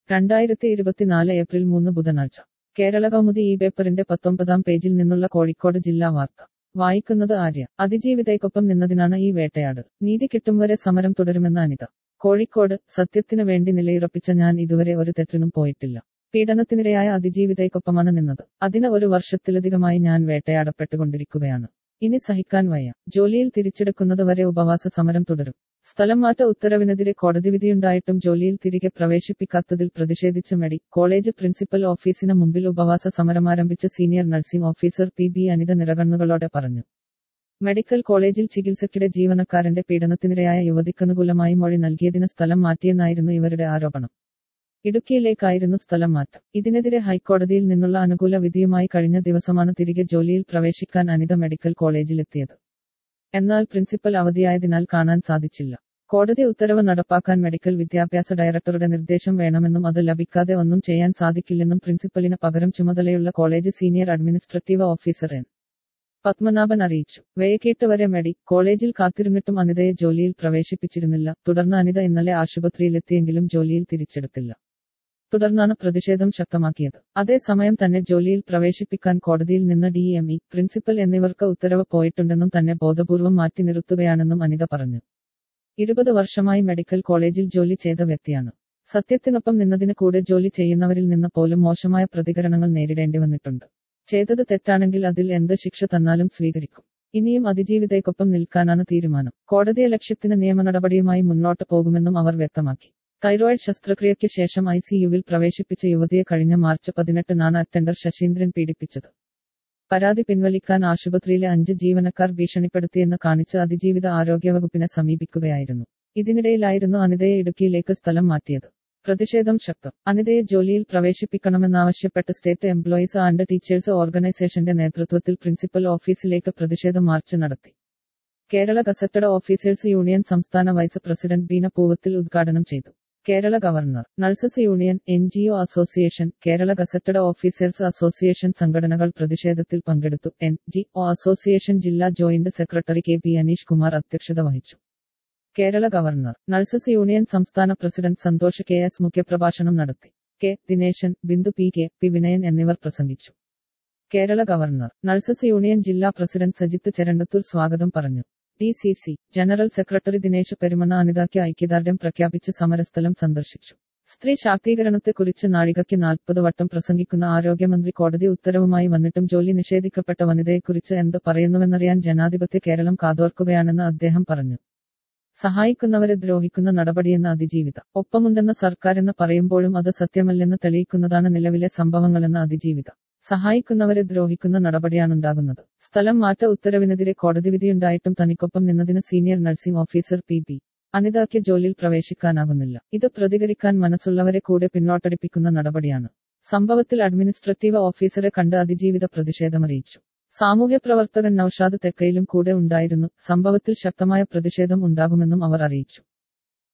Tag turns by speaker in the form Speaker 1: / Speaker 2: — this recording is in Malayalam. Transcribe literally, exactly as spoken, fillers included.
Speaker 1: രണ്ടായിരത്തി ഇരുപത്തിനാല് ഏപ്രിൽ മൂന്ന് ബുധനാഴ്ച കേരള കൗമുദി ഈ പേപ്പറിന്റെ പത്തൊമ്പതാം പേജിൽ നിന്നുള്ള കോഴിക്കോട് ജില്ലാ വാർത്ത വായിക്കുന്നത് ആര്യ. അതിജീവിതയ്ക്കൊപ്പം നിന്നതിനാണ് ഈ വേട്ടയാട്. നീതി കിട്ടും വരെ സമരം തുടരുമെന്ന് അനിത. കോഴിക്കോട്. സത്യത്തിന് വേണ്ടി നിലയുറപ്പിച്ച ഞാൻ ഇതുവരെ ഒരു തെറ്റിനും പോയിട്ടില്ല. പീഡനത്തിനിരയായ അതിജീവിതയ്ക്കൊപ്പമാണ് നിന്നത്. അതിന് ഒരു വർഷത്തിലധികമായി ഞാൻ വേട്ടയാടപ്പെട്ടുകൊണ്ടിരിക്കുകയാണ്. ഇനി സഹിക്കാൻ വയ്യ. ജോലിയിൽ തിരിച്ചെടുക്കുന്നത് വരെ ഉപവാസ സമരം തുടരും. സ്ഥലം മാറ്റ ഉത്തരവിനെതിരെ കോടതി വിധിയുണ്ടായിട്ടും ജോലിയിൽ തിരികെ പ്രവേശിപ്പിക്കാത്തതിൽ പ്രതിഷേധിച്ച് മെഡി കോളേജ് പ്രിൻസിപ്പൽ ഓഫീസിന് മുമ്പിൽ ഉപവാസ സമരമാരംഭിച്ച senior nursing officer P B Anitha നിറകണ്ണുകളോടെ പറഞ്ഞു. മെഡിക്കൽ കോളേജിൽ ചികിത്സയ്ക്കിടെ ജീവനക്കാരന്റെ പീഡനത്തിനിരയായ യുവതിക്കനുകൂലമായി മൊഴി നൽകിയതിന് സ്ഥലം മാറ്റിയെന്നായിരുന്നു ഇവരുടെ ആരോപണം. ഇടുക്കിയിലേക്കായിരുന്നു സ്ഥലം മാറ്റം. ഇതിനെതിരെ ഹൈക്കോടതിയിൽ നിന്നുള്ള അനുകൂല വിധിയുമായി കഴിഞ്ഞ ദിവസമാണ് തിരികെ ജോലിയിൽ പ്രവേശിക്കാൻ അനിത മെഡിക്കൽ കോളേജിലെത്തിയത്. എന്നാൽ പ്രിൻസിപ്പൽ അവധിയായതിനാൽ കാണാൻ സാധിച്ചില്ല. കോടതി ഉത്തരവ് നടപ്പാക്കാൻ മെഡിക്കൽ വിദ്യാഭ്യാസ ഡയറക്ടറുടെ നിർദ്ദേശം വേണമെന്നും അത് ലഭിക്കാതെ ഒന്നും ചെയ്യാൻ സാധിക്കില്ലെന്നും പ്രിൻസിപ്പലിന് പകരം ചുമതലയുള്ള college senior administrative officer N Padmanabhan അറിയിച്ചു. വേയക്കേട്ട് വരെ മെഡി കോളേജിൽ കാത്തിരുന്നിട്ടും അനിതയെ ജോലിയിൽ പ്രവേശിപ്പിച്ചിരുന്നില്ല. തുടർന്ന് അനിത ഇന്നലെ ആശുപത്രിയിലെത്തിയെങ്കിലും ജോലിയിൽ തിരിച്ചെടുത്തില്ല. തുടർന്നാണ് പ്രതിഷേധം ശക്തമാക്കിയത്. അതേസമയം തന്നെ ജോലിയിൽ പ്രവേശിപ്പിക്കാൻ കോടതിയിൽ നിന്ന് ഡി എം ഇ, പ്രിൻസിപ്പൽ എന്നിവർക്ക് ഉത്തരവ് പോയിട്ടുണ്ടെന്നും തന്നെ ബോധപൂർവം മാറ്റി നിർത്തുകയാണെന്നും അനിത പറഞ്ഞു. ഇരുപത് വർഷമായി മെഡിക്കൽ കോളേജിൽ ജോലി ചെയ്ത വ്യക്തിയാണ്. സത്യത്തിനൊപ്പം നിന്നതിന് കൂടെ ജോലി ചെയ്യുന്നവരിൽ നിന്ന് പോലും മോശമായ പ്രതികരണങ്ങൾ നേരിടേണ്ടി വന്നിട്ടുണ്ട്. ചെയ്തത് തെറ്റാണെങ്കിൽ അതിൽ എന്ത് ശിക്ഷ തന്നാലും സ്വീകരിക്കും. ഇനിയും അതിജീവിതയ്ക്കൊപ്പം നിൽക്കാനാണ് തീരുമാനം. കോടതിയലക്ഷ്യത്തിന് നിയമനടപടിയുമായി മുന്നോട്ട് പോകുമെന്നും അവർ വ്യക്തമാക്കി. തൈറോയിഡ് ശസ്ത്രക്രിയയ്ക്ക് ശേഷം ഐ സി യുവിൽ പ്രവേശിപ്പിച്ച യുവതിയെ കഴിഞ്ഞ മാർച്ച് പതിനെട്ടിനാണ് അറ്റൻഡർ ശശീന്ദ്രൻ പീഡിപ്പിച്ചത്. പരാതി പിൻവലിക്കാൻ ആശുപത്രിയിലെ അഞ്ച് ജീവനക്കാർ ഭീഷണിപ്പെടുത്തിയെന്ന് കാണിച്ച് അതിജീവിത ആരോഗ്യവകുപ്പിനെ സമീപിക്കുകയായിരുന്നു. ഇതിനിടയിലായിരുന്നു അനിതയെ ഇടുക്കിയിലേക്ക് സ്ഥലം മാറ്റിയത്. പ്രതിഷേധം ശക്തം. അനിതയെ ജോലിയിൽ പ്രവേശിപ്പിക്കണമെന്നാവശ്യപ്പെട്ട് സ്റ്റേറ്റ് എംപ്ലോയീസ് ആൻഡ് ടീച്ചേഴ്സ് ഓർഗനൈസേഷന്റെ നേതൃത്വത്തിൽ പ്രിൻസിപ്പൽ ഓഫീസിലേക്ക് പ്രതിഷേധ മാർച്ച് നടത്തി. കേരള ഗസറ്റഡ് ഓഫീസേഴ്സ് യൂണിയൻ സംസ്ഥാന വൈസ് പ്രസിഡന്റ് ബീന പൂവത്തിൽ ഉദ്ഘാടനം ചെയ്തു. Kerala governor, nurses union, N G O association, Kerala gazetted officers association സംഘടനകൾ പ്രതിഷേധത്തിൽ പങ്കെടുത്തു. എൻ ജി ഒ അസോസിയേഷൻ ജില്ലാ joint secretary K P Aneesh Kumar അധ്യക്ഷത വഹിച്ചു. കേരള ഗവർണർ, നഴ്സസ് യൂണിയൻ സംസ്ഥാന പ്രസിഡന്റ് സന്തോഷ് കെ എസ് മുഖ്യപ്രഭാഷണം നടത്തി. K Dineshan, Bindu P K P Vinayan എന്നിവർ പ്രസംഗിച്ചു. കേരള ഗവർണർ, നഴ്സസ് യൂണിയൻ ജില്ലാ പ്രസിഡന്റ് സജിത്ത് ചെരണ്ടത്തൂർ സ്വാഗതം പറഞ്ഞു. D C C general secretary Dinesh Perumanna അനിതയ്ക്ക് ഐക്യദാർഢ്യം പ്രഖ്യാപിച്ച് സമരസ്ഥലം സന്ദർശിച്ചു. സ്ത്രീ ശാക്തീകരണത്തെക്കുറിച്ച് നാഴികയ്ക്ക് നാൽപ്പത് വട്ടം പ്രസംഗിക്കുന്ന ആരോഗ്യമന്ത്രി കോടതി ഉത്തരവുമായി വന്നിട്ടും ജോലി നിഷേധിക്കപ്പെട്ട വനിതയെക്കുറിച്ച് എന്ത് പറയുന്നുവെന്നറിയാൻ ജനാധിപത്യ കേരളം കാതോർക്കുകയാണെന്ന് അദ്ദേഹം പറഞ്ഞു. സഹായിക്കുന്നവരെ ദ്രോഹിക്കുന്ന നടപടിയെന്ന അതിജീവിത ഒപ്പമുണ്ടെന്ന സർക്കാരെന്ന് പറയുമ്പോഴും അത് സത്യമല്ലെന്ന് തെളിയിക്കുന്നതാണ് നിലവിലെ സംഭവങ്ങളെന്ന അതിജീവിത. സഹായിക്കുന്നവരെ ദ്രോഹിക്കുന്ന നടപടിയാണുണ്ടാകുന്നത്. സ്ഥലം മാറ്റ ഉത്തരവിനെതിരെ കോടതി വിധിയുണ്ടായിട്ടും തനിക്കൊപ്പം നിന്നതിന് senior nursing officer P B അനിതയ്ക്ക് ജോലിയിൽ പ്രവേശിക്കാനാകുന്നില്ല. ഇത് പ്രതികരിക്കാൻ മനസ്സുള്ളവരെ കൂടെ പിന്നോട്ടടിപ്പിക്കുന്ന നടപടിയാണ്. സംഭവത്തിൽ അഡ്മിനിസ്ട്രേറ്റീവ് ഓഫീസറെ കണ്ട് അതിജീവിത പ്രതിഷേധമറിയിച്ചു. സാമൂഹ്യ പ്രവർത്തകൻ നൌഷാദ് തെക്കയിലും കൂടെ ഉണ്ടായിരുന്നു. സംഭവത്തിൽ ശക്തമായ പ്രതിഷേധം ഉണ്ടാകുമെന്നും അവർ അറിയിച്ചു.